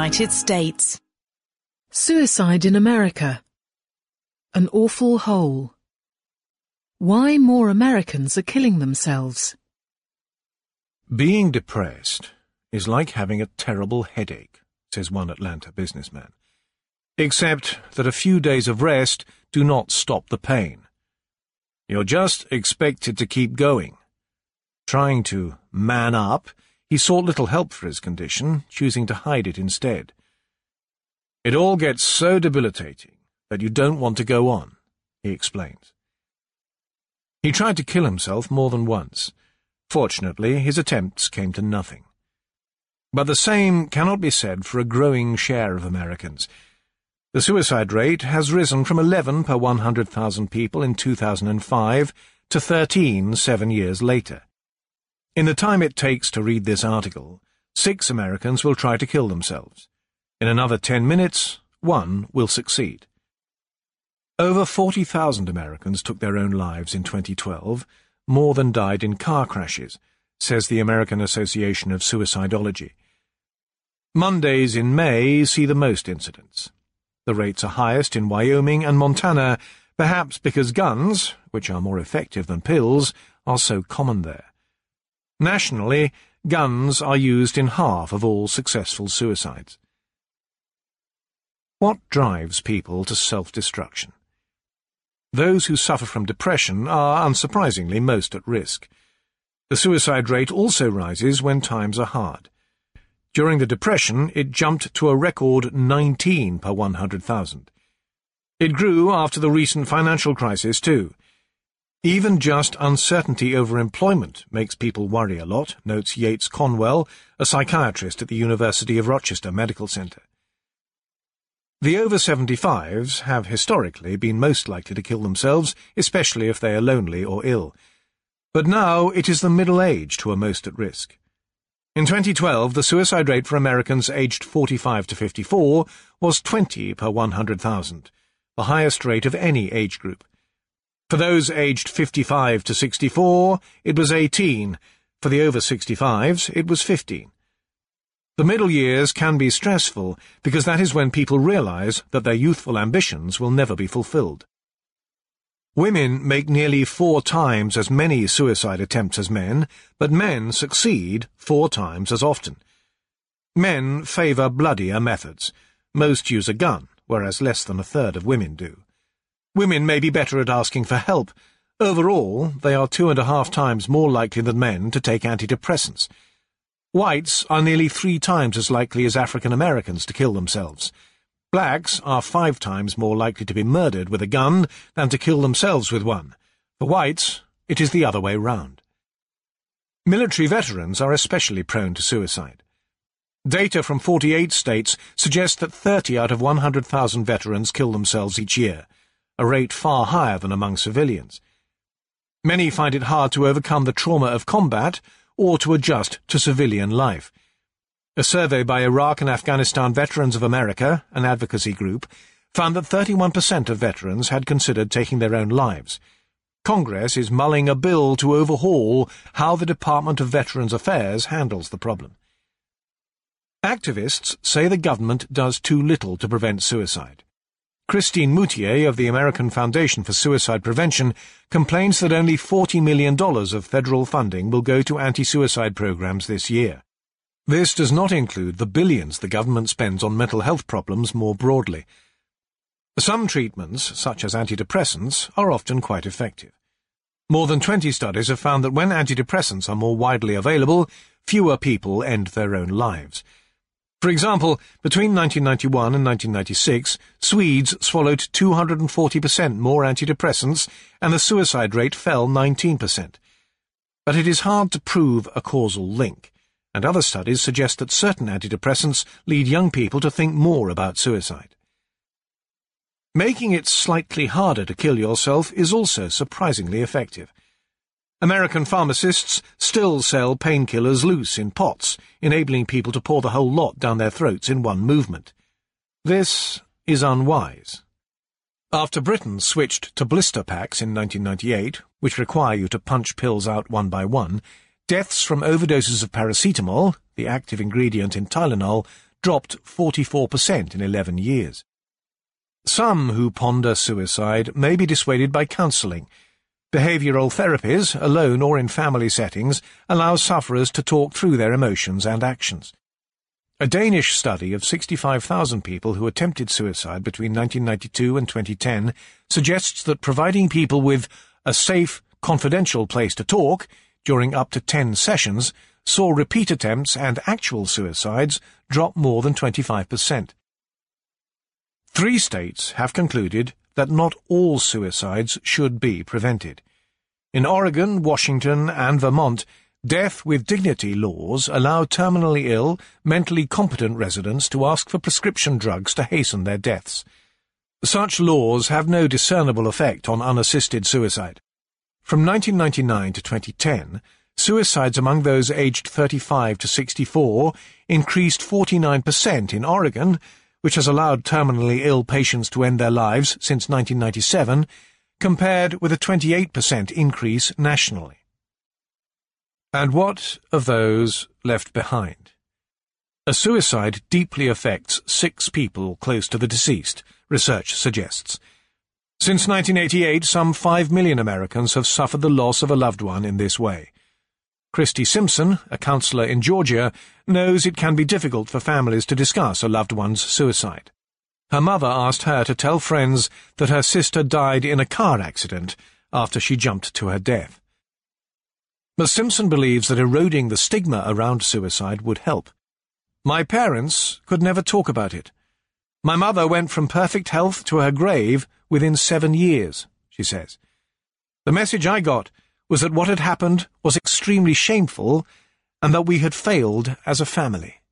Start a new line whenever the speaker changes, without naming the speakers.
United States.
Suicide in America. An awful hole. Why more Americans are killing themselves.
Being depressed is like having a terrible headache, says one Atlanta businessman. Except that a few days of rest do not stop the pain. You're just expected to keep going. Trying to man up, he sought little help for his condition, choosing to hide it instead. It all gets so debilitating that you don't want to go on, he explains. He tried to kill himself more than once. Fortunately, his attempts came to nothing. But the same cannot be said for a growing share of Americans. The suicide rate has risen from 11 per 100,000 people in 2005 to 13 7 years later. In the time it takes to read this article, 6 Americans will try to kill themselves. In another 10 minutes, 1 will succeed. Over 40,000 Americans took their own lives in 2012, more than died in car crashes, says the American Association of Suicidology. Mondays in May see the most incidents. The rates are highest in Wyoming and Montana, perhaps because guns, which are more effective than pills, are so common there. Nationally, guns are used in half of all successful suicides. What drives people to self-destruction? Those who suffer from depression are, unsurprisingly, most at risk. The suicide rate also rises when times are hard. During the Depression, it jumped to a record 19 per 100,000. It grew after the recent financial crisis, too. Even just uncertainty over employment makes people worry a lot, notes Yates Conwell, a psychiatrist at the University of Rochester Medical Center. The over 75s have historically been most likely to kill themselves, especially if they are lonely or ill. But now it is the middle-aged who are most at risk. In 2012, the suicide rate for Americans aged 45 to 54 was 20 per 100,000, the highest rate of any age group. For those aged 55 to 64, it was 18. For the over 65s, it was 15. The middle years can be stressful because that is when people realize that their youthful ambitions will never be fulfilled. Women make nearly 4 times as many suicide attempts as men, but men succeed 4 times as often. Men favor bloodier methods. Most use a gun, whereas less than a third of women do. Women may be better at asking for help. Overall, they are 2.5 times more likely than men to take antidepressants. Whites are nearly 3 times as likely as African Americans to kill themselves. Blacks are 5 times more likely to be murdered with a gun than to kill themselves with one. For whites, it is the other way round. Military veterans are especially prone to suicide. Data from 48 states suggest that 30 out of 100,000 veterans kill themselves each year, a rate far higher than among civilians. Many find it hard to overcome the trauma of combat or to adjust to civilian life. A survey by Iraq and Afghanistan Veterans of America, an advocacy group, found that 31% of veterans had considered taking their own lives. Congress is mulling a bill to overhaul how the Department of Veterans Affairs handles the problem. Activists say the government does too little to prevent suicide. Christine Moutier of the American Foundation for Suicide Prevention complains that only $40 million of federal funding will go to anti-suicide programs this year. This does not include the billions the government spends on mental health problems more broadly. Some treatments, such as antidepressants, are often quite effective. More than 20 studies have found that when antidepressants are more widely available, fewer people end their own lives. For example, between 1991 and 1996, Swedes swallowed 240% more antidepressants, and the suicide rate fell 19%. But it is hard to prove a causal link, and other studies suggest that certain antidepressants lead young people to think more about suicide. Making it slightly harder to kill yourself is also surprisingly effective. American pharmacists still sell painkillers loose in pots, enabling people to pour the whole lot down their throats in one movement. This is unwise. After Britain switched to blister packs in 1998, which require you to punch pills out one by one, deaths from overdoses of paracetamol, the active ingredient in Tylenol, dropped 44% in 11 years. Some who ponder suicide may be dissuaded by counselling. Behavioural therapies, alone or in family settings, allow sufferers to talk through their emotions and actions. A Danish study of 65,000 people who attempted suicide between 1992 and 2010 suggests that providing people with a safe, confidential place to talk during up to 10 sessions saw repeat attempts and actual suicides drop more than 25%. 3 states have concluded that not all suicides should be prevented. In Oregon, Washington, and Vermont, death with dignity laws allow terminally ill, mentally competent residents to ask for prescription drugs to hasten their deaths. Such laws have no discernible effect on unassisted suicide. From 1999 to 2010, suicides among those aged 35 to 64 increased 49% in Oregon, which has allowed terminally ill patients to end their lives since 1997, compared with a 28% increase nationally. And what of those left behind? A suicide deeply affects 6 people close to the deceased, research suggests. Since 1988, some 5 million Americans have suffered the loss of a loved one in this way. Christy Simpson, a counsellor in Georgia, knows it can be difficult for families to discuss a loved one's suicide. Her mother asked her to tell friends that her sister died in a car accident after she jumped to her death. But Simpson believes that eroding the stigma around suicide would help. "My parents could never talk about it. My mother went from perfect health to her grave within 7 years," she says. "The message I got was that what had happened was extremely shameful and that we had failed as a family."